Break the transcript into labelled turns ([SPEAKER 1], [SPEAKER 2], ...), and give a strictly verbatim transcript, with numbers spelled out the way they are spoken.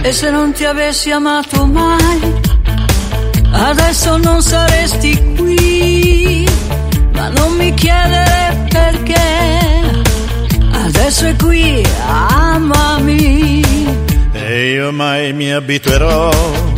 [SPEAKER 1] E se non ti avessi amato mai, adesso non saresti qui. Ma non mi chiedere perché, adesso è qui, amami.
[SPEAKER 2] E io mai mi abituerò